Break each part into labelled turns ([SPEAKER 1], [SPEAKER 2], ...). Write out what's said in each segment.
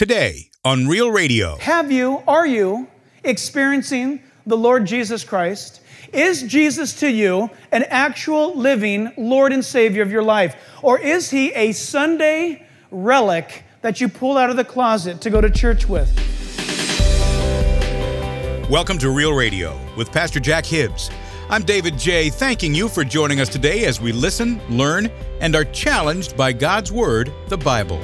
[SPEAKER 1] Today on Real Radio.
[SPEAKER 2] Are you experiencing the Lord Jesus Christ? Is Jesus to you an actual living Lord and Savior of your life? Or is He a Sunday relic that you pull out of the closet to go to church with?
[SPEAKER 1] Welcome to Real Radio with Pastor Jack Hibbs. I'm David J., thanking you for joining us today as we listen, learn, and are challenged by God's Word, the Bible.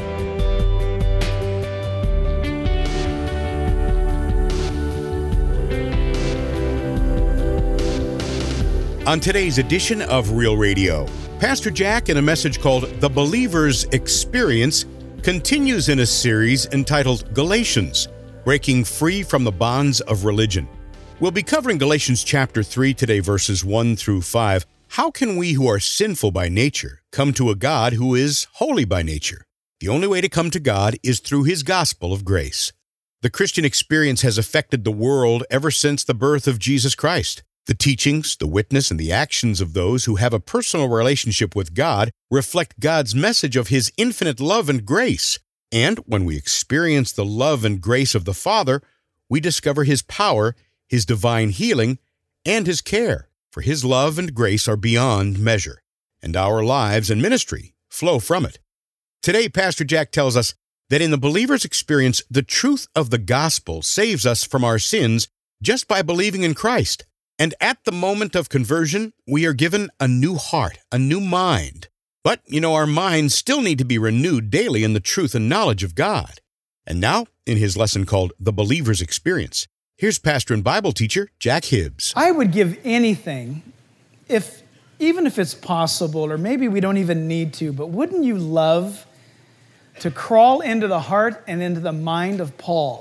[SPEAKER 1] On today's edition of Real Radio, Pastor Jack, in a message called The Believer's Experience, continues in a series entitled Galatians, Breaking Free from the Bonds of Religion. We'll be covering Galatians chapter 3 today, verses 1 through 5. How can we who are sinful by nature come to a God who is holy by nature? The only way to come to God is through His gospel of grace. The Christian experience has affected the world ever since the birth of Jesus Christ. The teachings, the witness, and the actions of those who have a personal relationship with God reflect God's message of His infinite love and grace. And when we experience the love and grace of the Father, we discover His power, His divine healing, and His care. For His love and grace are beyond measure, and our lives and ministry flow from it. Today, Pastor Jack tells us that in the believer's experience, the truth of the gospel saves us from our sins just by believing in Christ. And at the moment of conversion, we are given a new heart, a new mind. But, our minds still need to be renewed daily in the truth and knowledge of God. And now, in his lesson called The Believer's Experience, here's pastor and Bible teacher Jack Hibbs.
[SPEAKER 2] I would give anything, even if it's possible, or maybe we don't even need to, but wouldn't you love to crawl into the heart and into the mind of Paul,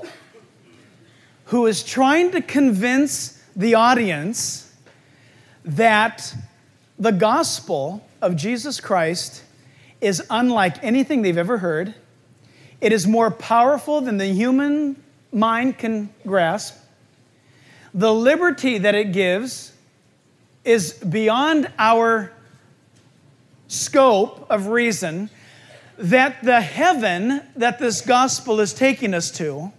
[SPEAKER 2] who is trying to convince the audience that the gospel of Jesus Christ is unlike anything they've ever heard. It is more powerful than the human mind can grasp. The liberty that it gives is beyond our scope of reason, that the heaven that this gospel is taking us to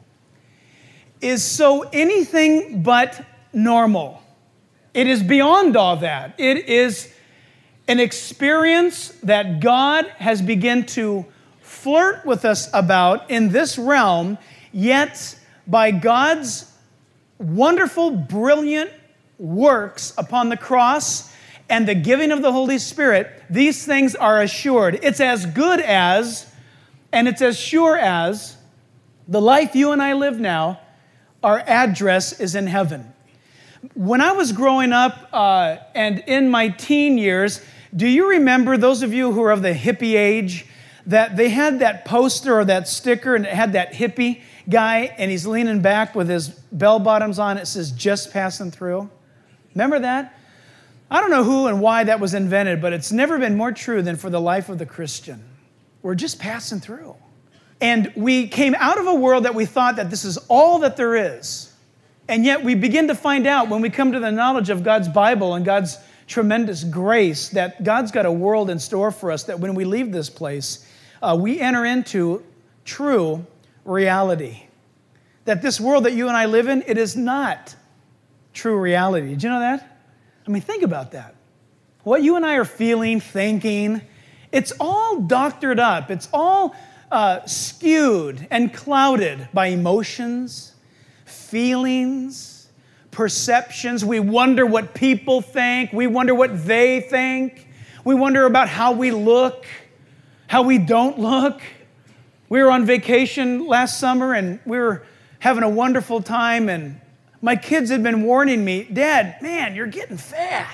[SPEAKER 2] is so anything but normal. It is beyond all that. It is an experience that God has begun to flirt with us about in this realm, yet by God's wonderful, brilliant works upon the cross and the giving of the Holy Spirit, these things are assured. It's as good as, and it's as sure as, the life you and I live now, our address is in heaven. When I was growing up and in my teen years, do you remember, those of you who are of the hippie age, that they had that poster or that sticker and it had that hippie guy and he's leaning back with his bell bottoms on, it says, "Just passing through"? Remember that? I don't know who and why that was invented, but it's never been more true than for the life of the Christian. We're just passing through. And we came out of a world that we thought that this is all that there is. And yet we begin to find out when we come to the knowledge of God's Bible and God's tremendous grace that God's got a world in store for us, that when we leave this place, we enter into true reality. That this world that you and I live in, it is not true reality. Did you know that? I mean, think about that. What you and I are feeling, thinking, it's all doctored up. It's all skewed and clouded by emotions, feelings, perceptions. We wonder what people think. We wonder what they think. We wonder about how we look, how we don't look. We were on vacation last summer and we were having a wonderful time, and my kids had been warning me, "Dad, man, you're getting fat."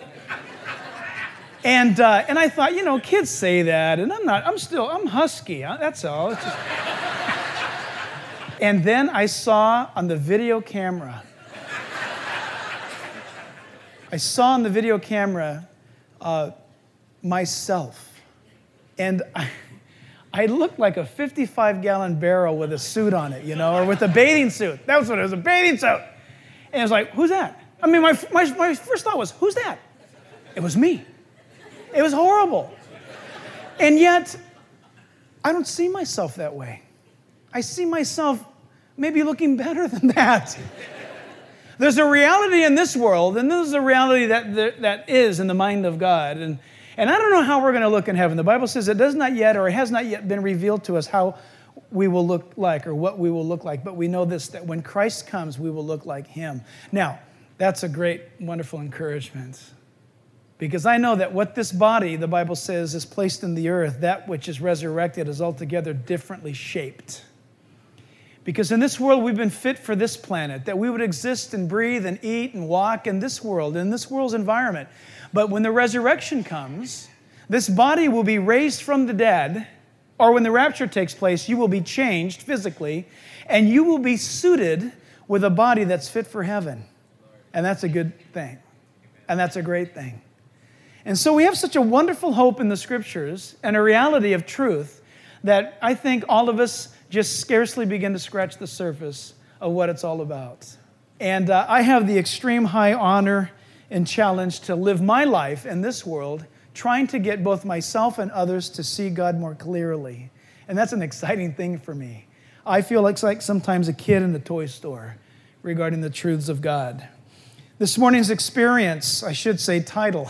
[SPEAKER 2] And I thought, kids say that, and I'm husky. That's all. It's just... And then I saw on the video camera, myself. And I looked like a 55-gallon barrel with a suit on it, or with a bathing suit. That was what it was, a bathing suit. And I was like, "Who's that?" I mean, my first thought was, "Who's that?" It was me. It was horrible. And yet, I don't see myself that way. I see myself maybe looking better than that. There's a reality in this world, and there's a reality that is in the mind of God. And I don't know how we're going to look in heaven. The Bible says it does not yet, or it has not yet been revealed to us how we will look like or what we will look like. But we know this, that when Christ comes, we will look like him. Now, that's a great, wonderful encouragement. Because I know that what this body, the Bible says, is placed in the earth, that which is resurrected is altogether differently shaped. Because in this world, we've been fit for this planet, that we would exist and breathe and eat and walk in this world, in this world's environment. But when the resurrection comes, this body will be raised from the dead, or when the rapture takes place, you will be changed physically, and you will be suited with a body that's fit for heaven. And that's a good thing. And that's a great thing. And so we have such a wonderful hope in the Scriptures and a reality of truth that I think all of us just scarcely begin to scratch the surface of what it's all about. And I have the extreme high honor and challenge to live my life in this world trying to get both myself and others to see God more clearly. And that's an exciting thing for me. I feel like sometimes a kid in the toy store regarding the truths of God. This morning's experience, I should say title,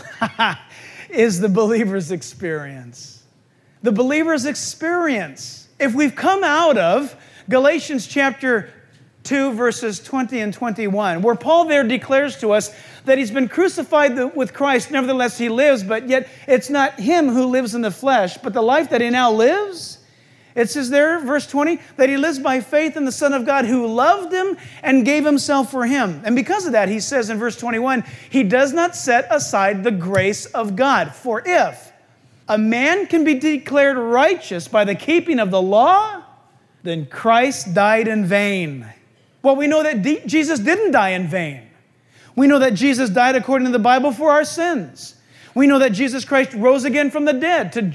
[SPEAKER 2] is the believer's experience. The believer's experience. If we've come out of Galatians chapter 2, verses 20 and 21, where Paul there declares to us that he's been crucified with Christ, nevertheless he lives, but yet it's not him who lives in the flesh, but the life that he now lives. It says there, verse 20, that he lives by faith in the Son of God who loved him and gave himself for him. And because of that, he says in verse 21, he does not set aside the grace of God. For if a man can be declared righteous by the keeping of the law, then Christ died in vain. Well, we know that Jesus didn't die in vain. We know that Jesus died according to the Bible for our sins. We know that Jesus Christ rose again from the dead to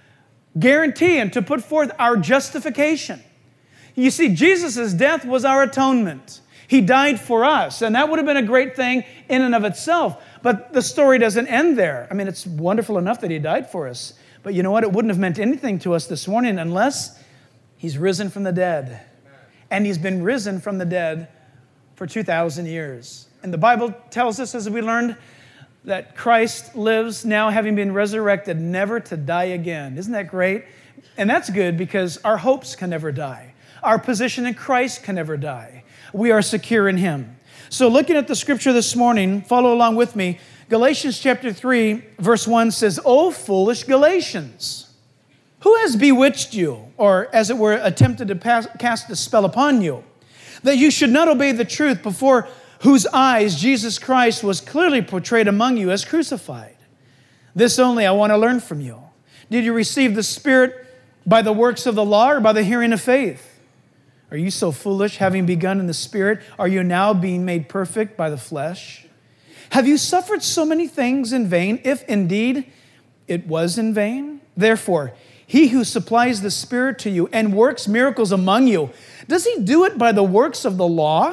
[SPEAKER 2] guarantee and to put forth our justification. You see, Jesus' death was our atonement. He died for us, and that would have been a great thing in and of itself. But the story doesn't end there. I mean, it's wonderful enough that he died for us. But you know what? It wouldn't have meant anything to us this morning unless he's risen from the dead. And he's been risen from the dead for 2,000 years. And the Bible tells us, as we learned, that Christ lives now, having been resurrected, never to die again. Isn't that great? And that's good because our hopes can never die. Our position in Christ can never die. We are secure in him. So looking at the scripture this morning, follow along with me. Galatians chapter 3, verse 1 says, "O foolish Galatians, who has bewitched you, or as it were, attempted to cast a spell upon you, that you should not obey the truth, before whose eyes Jesus Christ was clearly portrayed among you as crucified? This only I want to learn from you. Did you receive the Spirit by the works of the law or by the hearing of faith? Are you so foolish, having begun in the Spirit, are you now being made perfect by the flesh? Have you suffered so many things in vain, if indeed it was in vain? Therefore, he who supplies the Spirit to you and works miracles among you, does he do it by the works of the law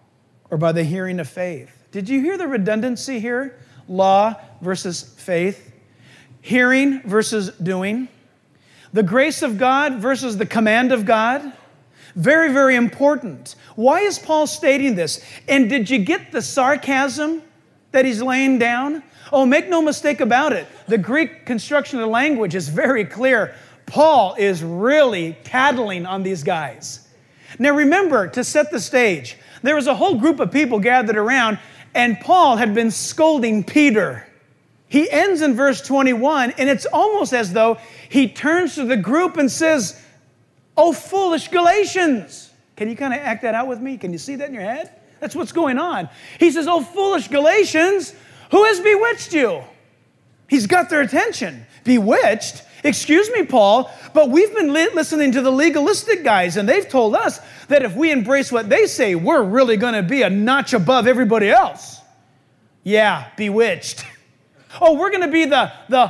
[SPEAKER 2] or by the hearing of faith?" Did you hear the redundancy here? Law versus faith. Hearing versus doing. The grace of God versus the command of God. Very, very important. Why is Paul stating this? And did you get the sarcasm that he's laying down? Oh, make no mistake about it. The Greek construction of the language is very clear. Paul is really tattling on these guys. Now remember, to set the stage, there was a whole group of people gathered around, and Paul had been scolding Peter. He ends in verse 21, and it's almost as though he turns to the group and says, "Oh, foolish Galatians." Can you kind of act that out with me? Can you see that in your head? That's what's going on. He says, "Oh, foolish Galatians, who has bewitched you?" He's got their attention. Bewitched? Excuse me, Paul, but we've been listening to the legalistic guys, and they've told us that if we embrace what they say, we're really going to be a notch above everybody else. Yeah, bewitched. Oh, we're going to be the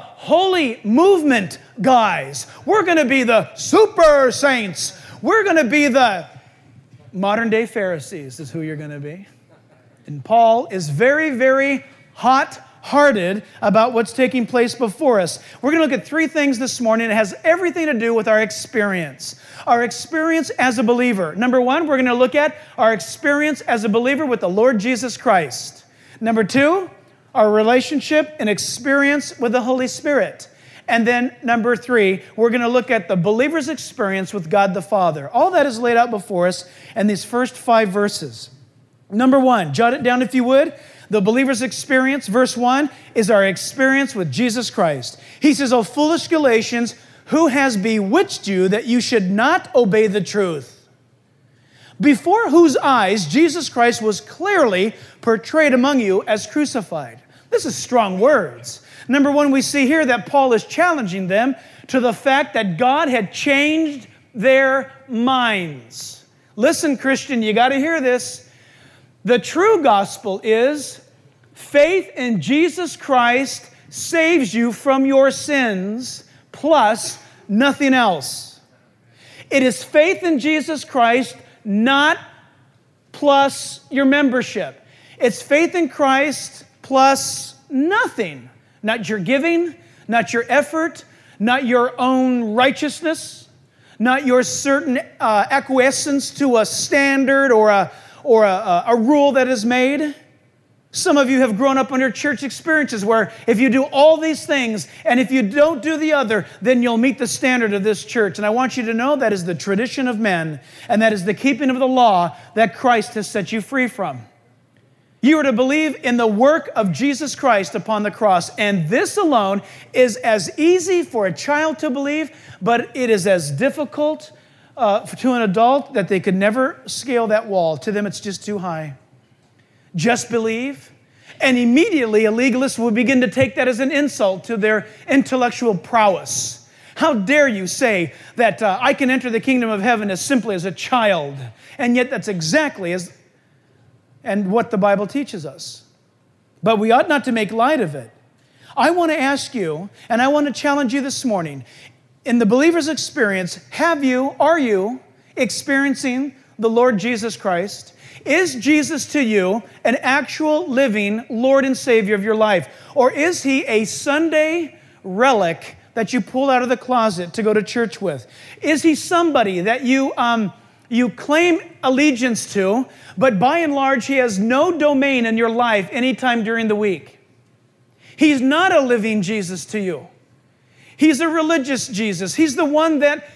[SPEAKER 2] holy movement guys. We're going to be the super saints. We're going to be the modern day Pharisees is who you're going to be. And Paul is very, very hot, hearted about what's taking place before us. We're going to look at three things this morning. It has everything to do with our experience as a believer. Number one, we're going to look at our experience as a believer with the Lord Jesus Christ. Number two, our relationship and experience with the Holy Spirit. And then number three, we're going to look at the believer's experience with God the Father. All that is laid out before us in these first 5 verses. Number one, jot it down if you would. The believer's experience, verse 1, is our experience with Jesus Christ. He says, "O foolish Galatians, who has bewitched you that you should not obey the truth? Before whose eyes Jesus Christ was clearly portrayed among you as crucified." This is strong words. Number one, we see here that Paul is challenging them to the fact that God had changed their minds. Listen, Christian, you got to hear this. The true gospel is faith in Jesus Christ saves you from your sins plus nothing else. It is faith in Jesus Christ, not plus your membership. It's faith in Christ plus nothing. Not your giving, not your effort, not your own righteousness, not your certain acquiescence to a standard or a rule that is made. Some of you have grown up under church experiences where if you do all these things and if you don't do the other, then you'll meet the standard of this church. And I want you to know that is the tradition of men, and that is the keeping of the law that Christ has set you free from. You are to believe in the work of Jesus Christ upon the cross. And this alone is as easy for a child to believe, but it is as difficult to an adult that they could never scale that wall. To them, it's just too high. Just believe. And immediately a legalist will begin to take that as an insult to their intellectual prowess. How dare you say that I can enter the kingdom of heaven as simply as a child? And yet that's exactly and what the Bible teaches us. But we ought not to make light of it. I want to ask you, and I want to challenge you this morning, in the believer's experience, are you experiencing the Lord Jesus Christ? Is Jesus to you an actual living Lord and Savior of your life? Or is He a Sunday relic that you pull out of the closet to go to church with? Is He somebody that you claim allegiance to, but by and large, He has no domain in your life anytime during the week? He's not a living Jesus to you. He's a religious Jesus. He's the one that,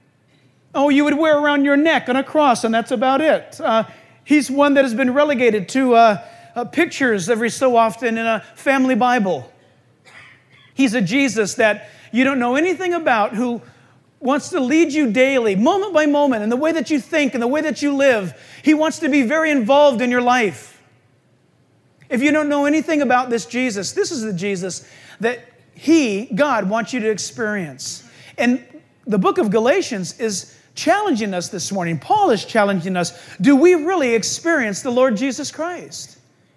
[SPEAKER 2] you would wear around your neck on a cross, and that's about it. He's one that has been relegated to pictures every so often in a family Bible. He's a Jesus that you don't know anything about, who wants to lead you daily, moment by moment, in the way that you think and the way that you live. He wants to be very involved in your life. If you don't know anything about this Jesus, this is the Jesus that God, wants you to experience. And the book of Galatians is challenging us this morning. Paul is challenging us. Do we really experience the Lord Jesus Christ?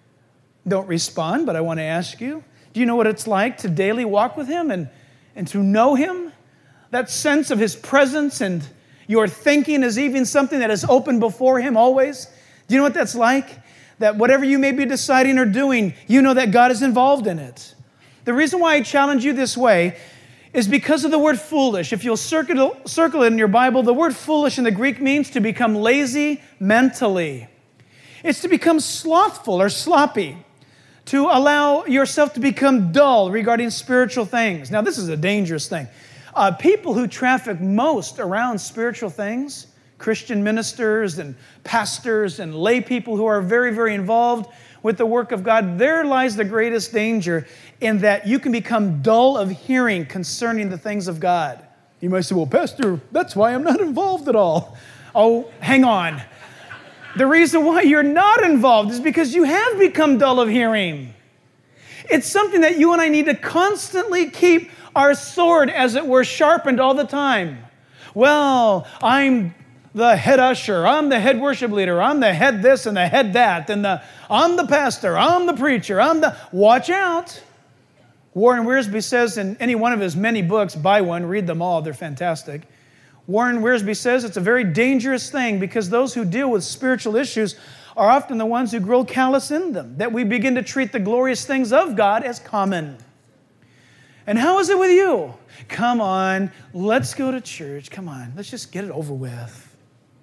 [SPEAKER 2] Don't respond, but I want to ask you, do you know what it's like to daily walk with Him and to know Him? That sense of His presence, and your thinking is even something that is open before Him always. Do you know what that's like? That whatever you may be deciding or doing, you know that God is involved in it. The reason why I challenge you this way is because of the word foolish. If you'll circle it in your Bible, the word foolish in the Greek means to become lazy mentally. It's to become slothful or sloppy, to allow yourself to become dull regarding spiritual things. Now, this is a dangerous thing. People who traffic most around spiritual things, Christian ministers and pastors and lay people who are very, very involved with the work of God, there lies the greatest danger in that you can become dull of hearing concerning the things of God. You might say, well, Pastor, that's why I'm not involved at all. Oh, hang on. The reason why you're not involved is because you have become dull of hearing. It's something that you and I need to constantly keep our sword, as it were, sharpened all the time. Well, I'm the head usher, I'm the head worship leader, I'm the head this and the head that, and I'm the pastor, I'm the preacher, watch out. Warren Wiersbe says in any one of his many books, buy one, read them all, they're fantastic. Warren Wiersbe says it's a very dangerous thing because those who deal with spiritual issues are often the ones who grow callous in them, that we begin to treat the glorious things of God as common. And how is it with you? Come on, let's go to church. Come on, let's just get it over with.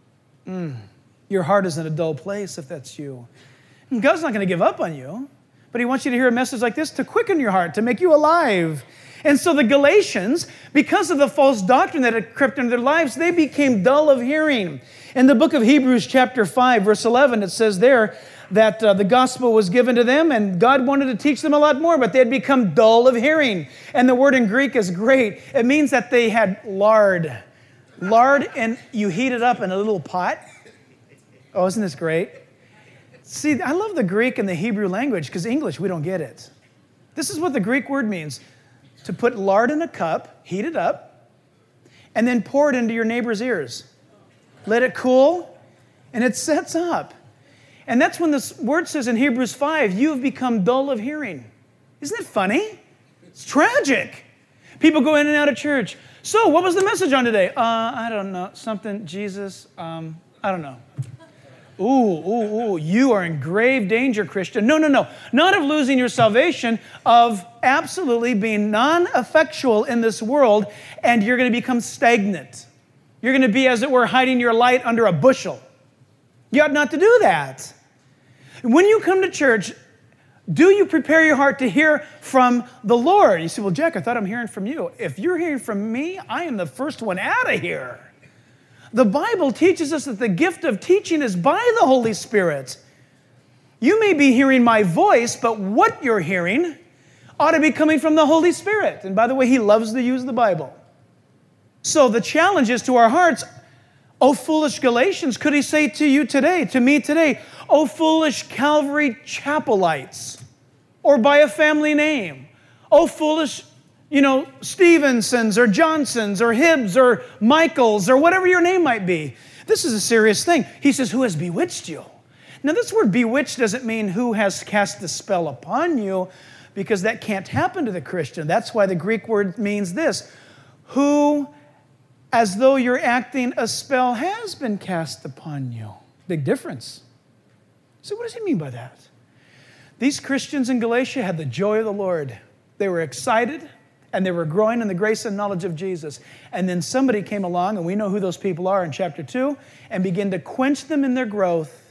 [SPEAKER 2] Your heart is in a dull place if that's you. And God's not going to give up on you, but He wants you to hear a message like this to quicken your heart, to make you alive. And so the Galatians, because of the false doctrine that had crept into their lives, they became dull of hearing. In the book of Hebrews chapter 5, verse 11, it says there that the gospel was given to them and God wanted to teach them a lot more, but they had become dull of hearing. And the word in Greek is great. It means that they had lard. Lard, and you heat it up in a little pot. Oh, isn't this great? See, I love the Greek and the Hebrew language because English, we don't get it. This is what the Greek word means. To put lard in a cup, heat it up, and then pour it into your neighbor's ears. Let it cool, and it sets up. And that's when this word says in Hebrews 5, you have become dull of hearing. Isn't it funny? It's tragic. People go in and out of church. So, what was the message on today? I don't know. Something, Jesus, I don't know. Ooh, you are in grave danger, Christian. No. Not of losing your salvation, of absolutely being non-effectual in this world, and you're going to become stagnant. You're going to be, as it were, hiding your light under a bushel. You ought not to do that. When you come to church, do you prepare your heart to hear from the Lord? You say, well, Jack, I thought I'm hearing from you. If you're hearing from me, I am the first one out of here. The Bible teaches us that the gift of teaching is by the Holy Spirit. You may be hearing my voice, but what you're hearing ought to be coming from the Holy Spirit. And by the way, He loves to use the Bible. So the challenge is to our hearts, O foolish Galatians, could He say to you today, to me today, O foolish Calvary Chapelites, or by a family name, O foolish Stevensons or Johnsons or Hibbs or Michaels or whatever your name might be. This is a serious thing. He says, who has bewitched you? Now, this word bewitched doesn't mean who has cast a spell upon you, because that can't happen to the Christian. That's why the Greek word means this. Who, as though you're acting, a spell has been cast upon you. Big difference. So what does he mean by that? These Christians in Galatia had the joy of the Lord. They were excited, and they were growing in the grace and knowledge of Jesus. And then somebody came along, and we know who those people are in chapter 2, and began to quench them in their growth.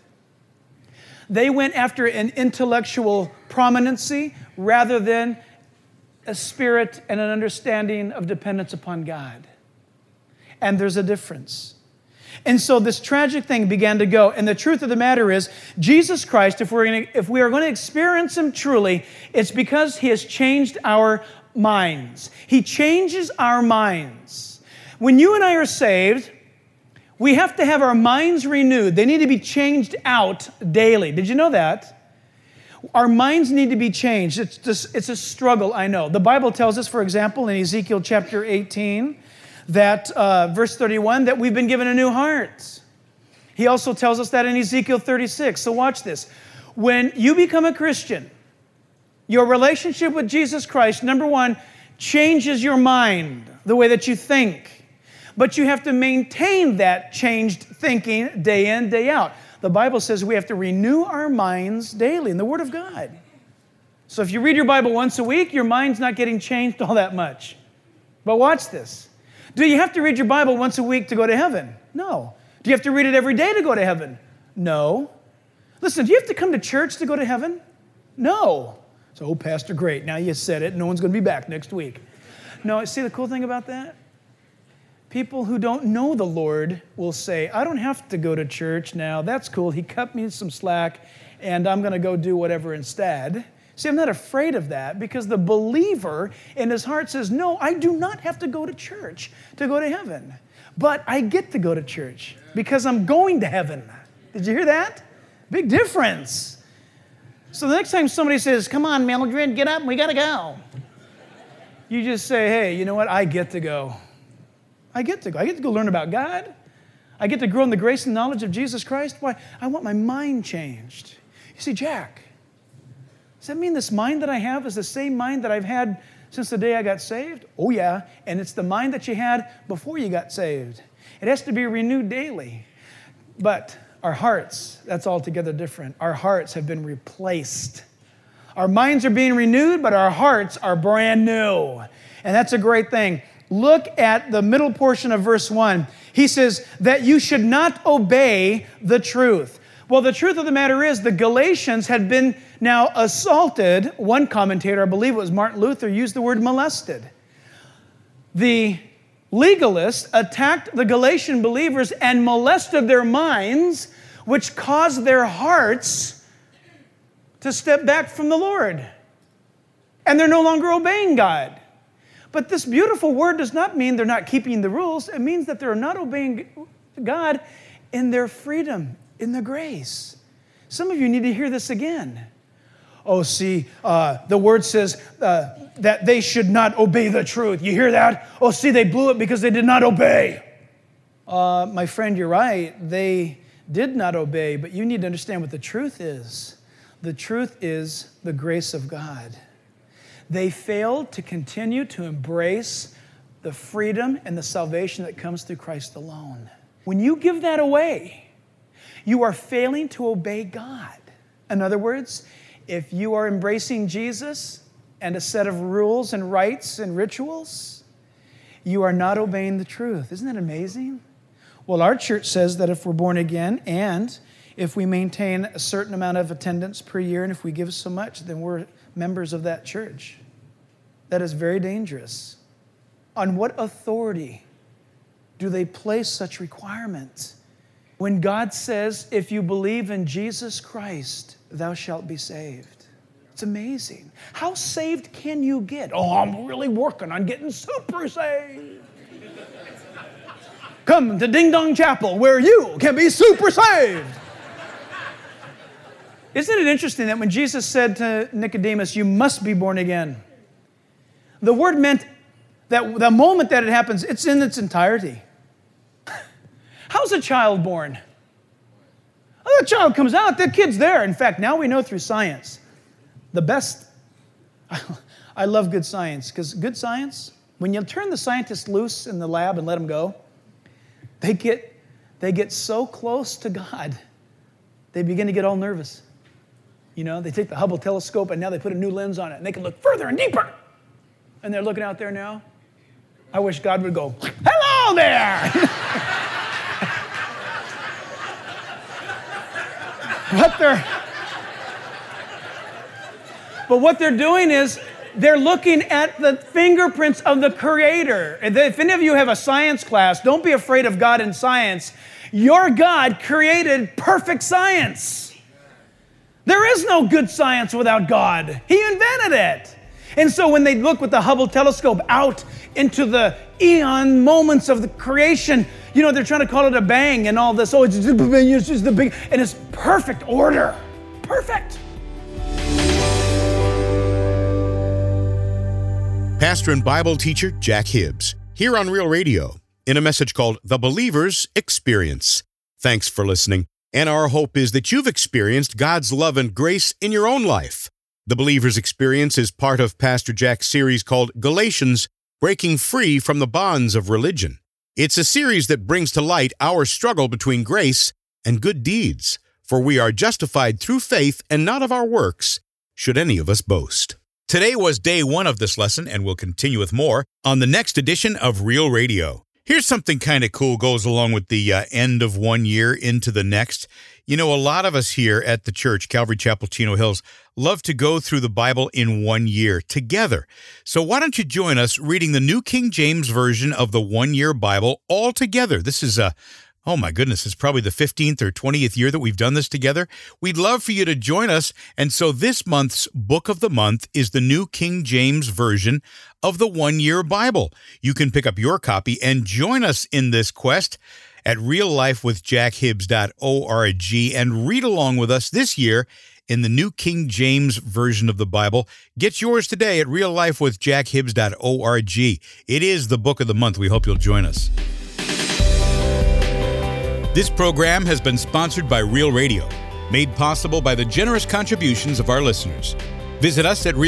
[SPEAKER 2] They went after an intellectual prominency rather than a spirit and an understanding of dependence upon God. And there's a difference. And so this tragic thing began to go. And the truth of the matter is, Jesus Christ, if we are going to experience Him truly, it's because He has changed our minds. He changes our minds. When you and I are saved, we have to have our minds renewed. They need to be changed out daily. Did you know that? Our minds need to be changed. It's a struggle, I know. The Bible tells us, for example, in Ezekiel chapter 18, that verse 31, that we've been given a new heart. He also tells us that in Ezekiel 36. So watch this. When you become a Christian, your relationship with Jesus Christ, number one, changes your mind, the way that you think. But you have to maintain that changed thinking day in, day out. The Bible says we have to renew our minds daily in the Word of God. So if you read your Bible once a week, your mind's not getting changed all that much. But watch this. Do you have to read your Bible once a week to go to heaven? No. Do you have to read it every day to go to heaven? No. Listen, do you have to come to church to go to heaven? No. So, Pastor, great. Now you said it. No one's going to be back next week. No, see the cool thing about that? People who don't know the Lord will say, I don't have to go to church now. That's cool. He cut me some slack, and I'm going to go do whatever instead. See, I'm not afraid of that, because the believer in his heart says, no, I do not have to go to church to go to heaven. But I get to go to church because I'm going to heaven. Did you hear that? Big difference. So the next time somebody says, come on, Mildred, get up, we got to go. You just say, hey, you know what? I get to go. I get to go. I get to go learn about God. I get to grow in the grace and knowledge of Jesus Christ. Why? I want my mind changed. You see, Jack, does that mean this mind that I have is the same mind that I've had since the day I got saved? Oh, yeah. And it's the mind that you had before you got saved. It has to be renewed daily. But Our hearts, that's altogether different. Our hearts have been replaced. Our minds are being renewed, but our hearts are brand new. And that's a great thing. Look at the middle portion of verse 1. He says that you should not obey the truth. Well, the truth of the matter is the Galatians had been now assaulted. One commentator, I believe it was Martin Luther, used the word molested. The legalists attacked the Galatian believers and molested their minds, which caused their hearts to step back from the Lord. And they're no longer obeying God. But this beautiful word does not mean they're not keeping the rules. It means that they're not obeying God in their freedom, in the grace. Some of you need to hear this again. Oh, see, the word says that they should not obey the truth. You hear that? Oh, see, they blew it because they did not obey. My friend, you're right. They did not obey, but you need to understand what the truth is. The truth is the grace of God. They failed to continue to embrace the freedom and the salvation that comes through Christ alone. When you give that away, you are failing to obey God. In other words, if you are embracing Jesus and a set of rules and rites and rituals, you are not obeying the truth. Isn't that amazing? Well, our church says that if we're born again and if we maintain a certain amount of attendance per year and if we give so much, then we're members of that church. That is very dangerous. On what authority do they place such requirements? When God says, if you believe in Jesus Christ, thou shalt be saved. It's amazing. How saved can you get? Oh, I'm really working on getting super saved. Come to Ding Dong Chapel where you can be super saved. Isn't it interesting that when Jesus said to Nicodemus, you must be born again, the word meant that the moment that it happens, it's in its entirety. How's a child born? Oh, the child comes out, the kid's there. In fact, now we know through science, the best, I love good science, because good science, when you turn the scientists loose in the lab and let them go, they get so close to God, they begin to get all nervous. You know, they take the Hubble telescope and now they put a new lens on it and they can look further and deeper. And they're looking out there now. I wish God would go, hello there! But what they're doing is they're looking at the fingerprints of the Creator. If any of you have a science class, don't be afraid of God in science. Your God created perfect science. There is no good science without God. He invented it. And so when they look with the Hubble telescope out into the eon moments of the creation, you know, they're trying to call it a bang and all this. Oh, it's just the big, and it's perfect order. Perfect.
[SPEAKER 1] Pastor and Bible teacher Jack Hibbs, here on Real Radio, in a message called The Believer's Experience. Thanks for listening, and our hope is that you've experienced God's love and grace in your own life. The Believer's Experience is part of Pastor Jack's series called Galatians, Breaking Free from the Bonds of Religion. It's a series that brings to light our struggle between grace and good deeds, for we are justified through faith and not of our works, should any of us boast. Today was day 1 of this lesson, and we'll continue with more on the next edition of Real Radio. Here's something kind of cool goes along with the end of one year into the next. You know, a lot of us here at the church, Calvary Chapel, Chino Hills, love to go through the Bible in 1 year together. So why don't you join us reading the New King James Version of the 1 year Bible all together? This is oh my goodness, it's probably the 15th or 20th year that we've done this together. We'd love for you to join us. And so this month's book of the month is the New King James Version of the 1 year Bible. You can pick up your copy and join us in this quest at reallifewithjackhibbs.org and read along with us this year in the New King James Version of the Bible. Get yours today at reallifewithjackhibbs.org. It is the book of the month. We hope you'll join us. This program has been sponsored by Real Radio, made possible by the generous contributions of our listeners. Visit us at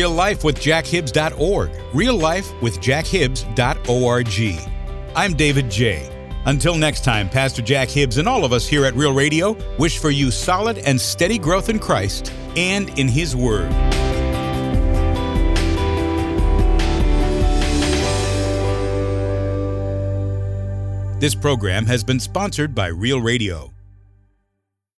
[SPEAKER 1] reallifewithjackhibbs.org, reallifewithjackhibbs.org. I'm David J. Until next time, Pastor Jack Hibbs and all of us here at Real Radio wish for you solid and steady growth in Christ and in His Word. This program has been sponsored by Real Radio.